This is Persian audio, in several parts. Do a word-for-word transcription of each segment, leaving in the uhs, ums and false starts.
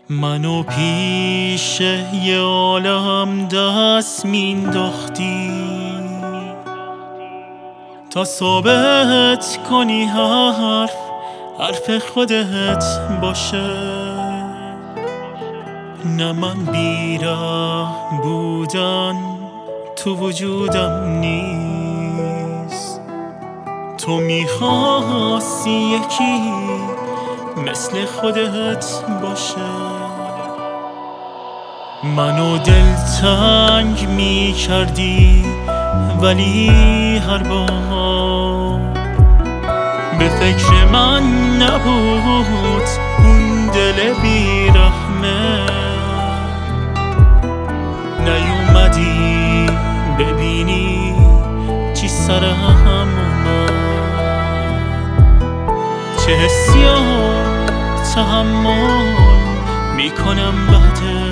منو پیش یه عالم دست مینداختی تا ثابت کنی حرف حرف خودت باشه. نه من بی‌رحم بودن تو وجودم نیست، تو میخواستی یکی مثل خودت باشه. منو دلتنگ میکردی ولی هر بار به فکر من نبود اون دل بیرحمه. نیومدی ببینی چی سرم اومد، چه حسیا تحمل میکنم بعدش.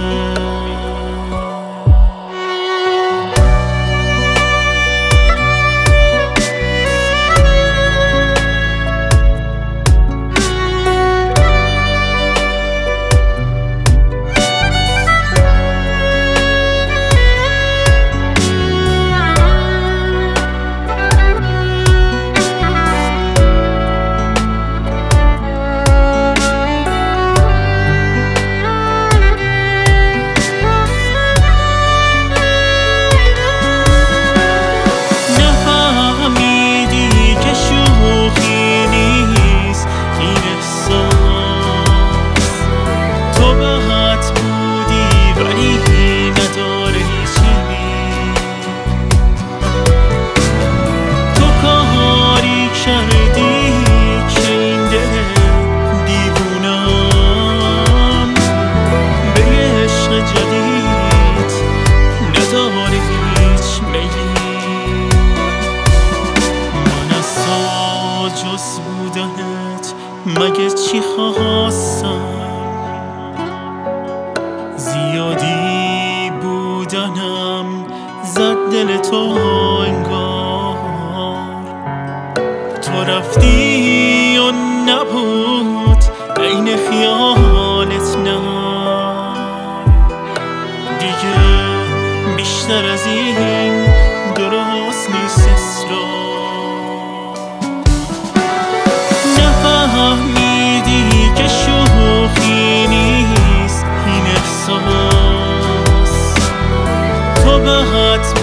جز بودنت مگه چی خواستم، زیادی بودنم زد دل تو انگار. تو رفتی و نبود عین خیالت، نه دیگه بیشتر از این درست نیست اصرار. فهمیدی که شوخی نیست این احساس، تو بهت